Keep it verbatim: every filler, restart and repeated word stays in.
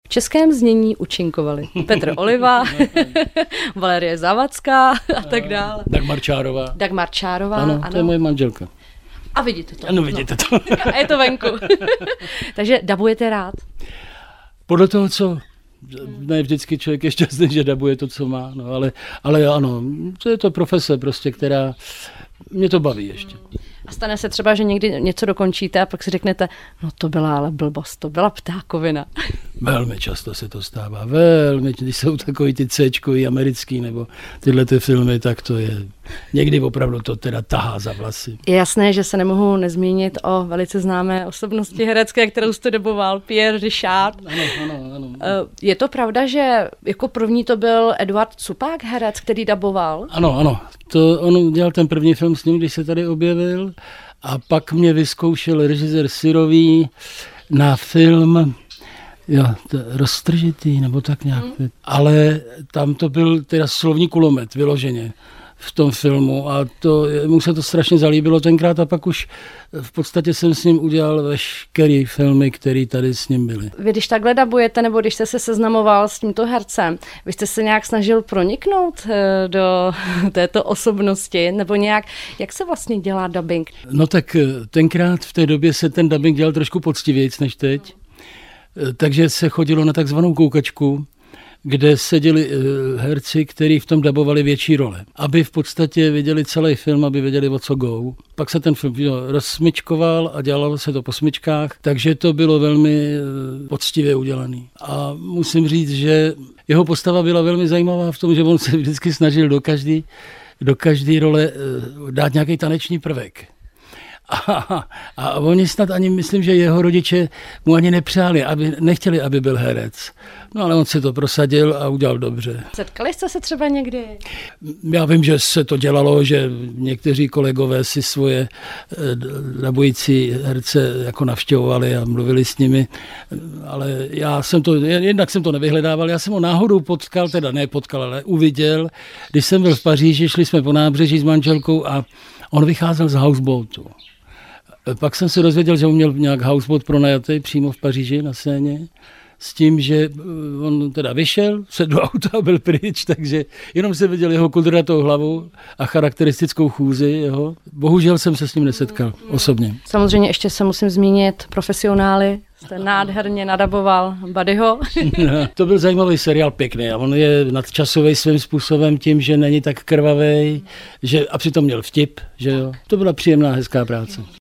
V českém znění účinkovali Petr Oliva, Valerie Zavacká a tak dále. Dagmar Čárová. Dagmar Čárová, ano. ano. To je moje manželka. A vidíte to. Ano, vidíte to. A je to venku. Takže dabujete rád? Podle toho, co... Ne, vždycky člověk je šťastný, že dabuje to, co má, no, ale, ale ano, to je to profese prostě, která mě to baví ještě. A stane se třeba, že někdy něco dokončíte a pak si řeknete, no to byla ale blbost, to byla ptákovina. Velmi často se to stává, velmi, když jsou takový ty C-čkový americký nebo tyhle ty filmy, tak to je, někdy opravdu to teda tahá za vlasy. Je jasné, že se nemohu nezmínit o velice známé osobnosti herecké, kterou jste doboval, Pierre Richard. Ano, ano, ano. Je to pravda, že jako první to byl Eduard Cupák, herec, který daboval? Ano, ano, to on dělal ten první film s ním, když se tady objevil a pak mě vyzkoušel režisér Syrový na film Jo, to roztržitý, nebo tak nějak. Mm. Ale tam to byl teda slovní kulomet, vyloženě v tom filmu a to, mu se to strašně zalíbilo tenkrát a pak už v podstatě jsem s ním udělal veškerý filmy, které tady s ním byly. Vy když takhle dabujete, nebo když jste se seznamoval s tímto hercem, vy jste se nějak snažil proniknout do této osobnosti, nebo nějak, jak se vlastně dělá dabing? No tak tenkrát v té době se ten dabing dělal trošku poctivějc než teď. Takže se chodilo na takzvanou koukačku, kde seděli herci, kteří v tom dabovali větší role. Aby v podstatě viděli celý film, aby věděli, o co go. Pak se ten film rozsmyčkoval a dělalo se to po smyčkách, takže to bylo velmi poctivě udělaný. A musím říct, že jeho postava byla velmi zajímavá v tom, že on se vždycky snažil do každé do každé role dát nějaký taneční prvek. A, a oni snad ani, myslím, že jeho rodiče mu ani nepřáli, aby, nechtěli, aby byl herec. No ale on si to prosadil a udělal dobře. Setkali jste se třeba někdy? Já vím, že se to dělalo, že někteří kolegové si svoje dabující herce jako navštěvovali a mluvili s nimi, ale já jsem to, jednak jsem to nevyhledával, já jsem ho náhodou potkal, teda ne potkal, ale uviděl, když jsem byl v Paříži, šli jsme po nábřeží s manželkou a on vycházel z houseboatu. Pak jsem se dozvěděl, že on měl nějak houseboat pronajatý přímo v Paříži na Séně, s tím, že on teda vyšel, sedl do auta a byl pryč, takže jenom se viděl jeho kudratou hlavu a charakteristickou chůzi jeho. Bohužel jsem se s ním nesetkal osobně. Samozřejmě ještě se musím zmínit profesionály. Jste nádherně nadaboval Buddyho. To byl zajímavý seriál, pěkný a on je nadčasový svým způsobem tím, že není tak krvavý, že a přitom měl vtip, že jo. To byla příjemná, hezká práce.